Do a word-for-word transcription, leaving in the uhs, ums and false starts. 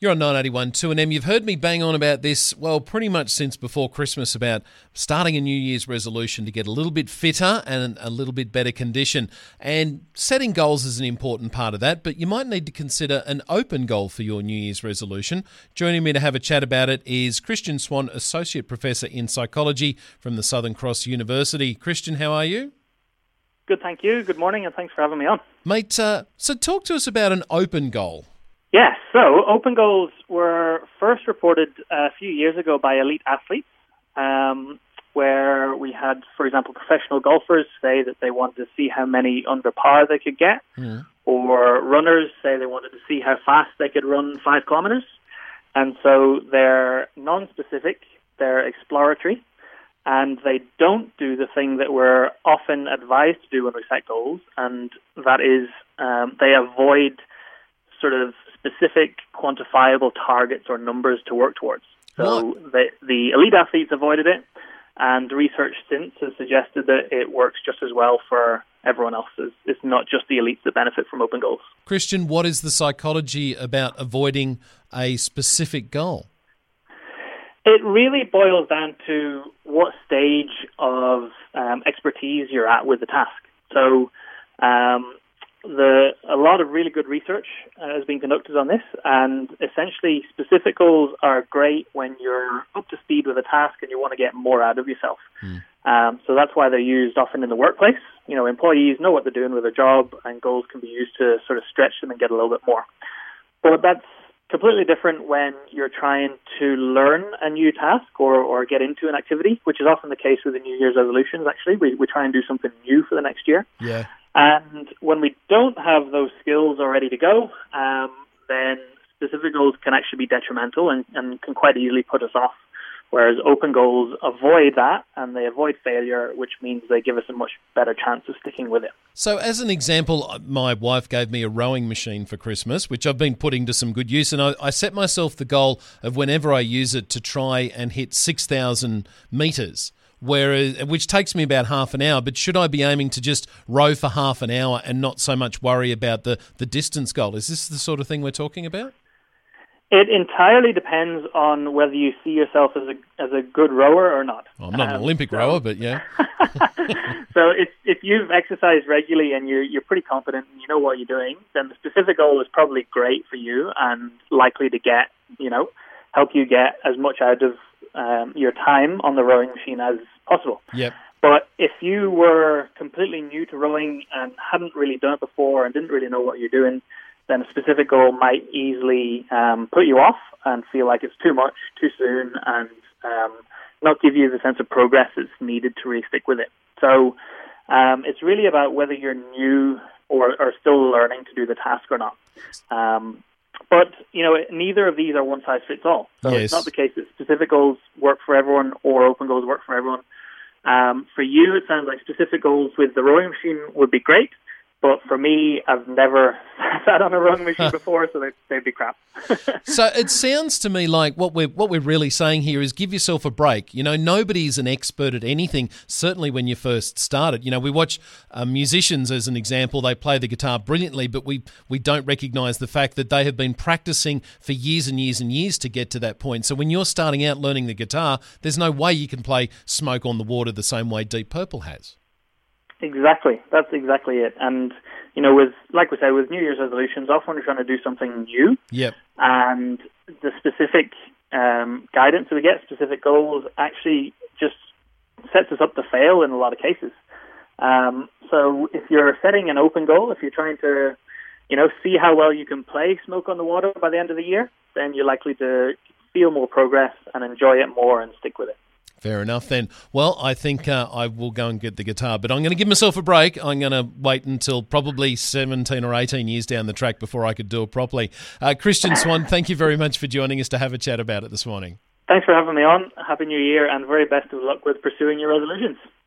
You're on nine eighty-one two N M. You've heard me bang on about this, well, pretty much since before Christmas, about starting a New Year's resolution to get a little bit fitter and a little bit better condition. And setting goals is an important part of that, but you might need to consider an open goal for your New Year's resolution. Joining me to have a chat about it is Christian Swan, Associate Professor in Psychology from the Southern Cross University. Christian, how are you? Good, thank you. Good morning, and thanks for having me on. Mate, uh, so talk to us about an open goal. Yes, so open goals were first reported a few years ago by elite athletes, um, where we had, for example, professional golfers say that they wanted to see how many under par they could get, mm. or runners say they wanted to see how fast they could run five kilometers. And so they're non-specific, they're exploratory, and they don't do the thing that we're often advised to do when we set goals, and that is um, they avoid sort of specific quantifiable targets or numbers to work towards. So the, the elite athletes avoided it, and research since has suggested that it works just as well for everyone else. It's, it's not just the elites that benefit from open goals. Christian, what is the psychology about avoiding a specific goal? It really boils down to what stage of um, expertise you're at with the task. So um, the a lot of really good research uh, has been conducted on this, and essentially specific goals are great when you're up to speed with a task and you want to get more out of yourself. Mm. Um, so that's why they're used often in the workplace. You know, employees know what they're doing with their job, and goals can be used to sort of stretch them and get a little bit more. But that's completely different when you're trying to learn a new task or, or get into an activity, which is often the case with the New Year's resolutions, actually. We, we try and do something new for the next year. Yeah. And when we don't have those skills all ready to go, um, then specific goals can actually be detrimental and, and can quite easily put us off. Whereas open goals avoid that, and they avoid failure, which means they give us a much better chance of sticking with it. So as an example, my wife gave me a rowing machine for Christmas, which I've been putting to some good use, and I, I set myself the goal of whenever I use it to try and hit six thousand metres. Whereas, which takes me about half an hour, but should I be aiming to just row for half an hour and not so much worry about the, the distance goal? Is this the sort of thing we're talking about? It entirely depends on whether you see yourself as a as a good rower or not. Well, I'm not um, an Olympic so, rower, but yeah. So if if you've exercised regularly and you're you're pretty confident and you know what you're doing, then the specific goal is probably great for you and likely to get you know help you get as much out of um, your time on the rowing machine as possible. Yep. But if you were completely new to rowing and hadn't really done it before and didn't really know what you're doing, then a specific goal might easily um, put you off and feel like it's too much, too soon, and um, not give you the sense of progress that's needed to really stick with it. So um, it's really about whether you're new or, or still learning to do the task or not. Um, but, you know, neither of these are one-size-fits-all. So yes. It's not the case that specific goals work for everyone or open goals work for everyone. Um, for you, it sounds like specific goals with the rowing machine would be great. But for me, I've never sat on a rowing machine before, so they'd, they'd be crap. So it sounds to me like what we're what we're really saying here is give yourself a break. You know, nobody's an expert at anything, certainly when you first started. You know, we watch uh, musicians as an example. They play the guitar brilliantly, but we, we don't recognise the fact that they have been practising for years and years and years to get to that point. So when you're starting out learning the guitar, there's no way you can play Smoke on the Water the same way Deep Purple has. Exactly. That's exactly it. And, you know, with, like we say, with New Year's resolutions, often we're trying to do something new. Yep. And the specific um, guidance that we get, specific goals, actually just sets us up to fail in a lot of cases. Um, so if you're setting an open goal, if you're trying to, you know, see how well you can play Smoke on the Water by the end of the year, then you're likely to feel more progress and enjoy it more and stick with it. Fair enough then. Well, I think uh, I will go and get the guitar, but I'm going to give myself a break. I'm going to wait until probably seventeen or eighteen years down the track before I could do it properly. Uh, Christian Swan, thank you very much for joining us to have a chat about it this morning. Thanks for having me on. Happy New Year and very best of luck with pursuing your resolutions.